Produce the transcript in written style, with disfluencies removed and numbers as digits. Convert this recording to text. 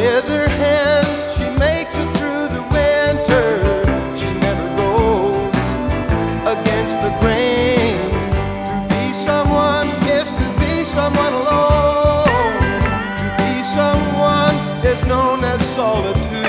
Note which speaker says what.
Speaker 1: With her hands she makes it through the winter. She never goes against the grain. To be someone is to be someone alone. To be someone is known as solitude.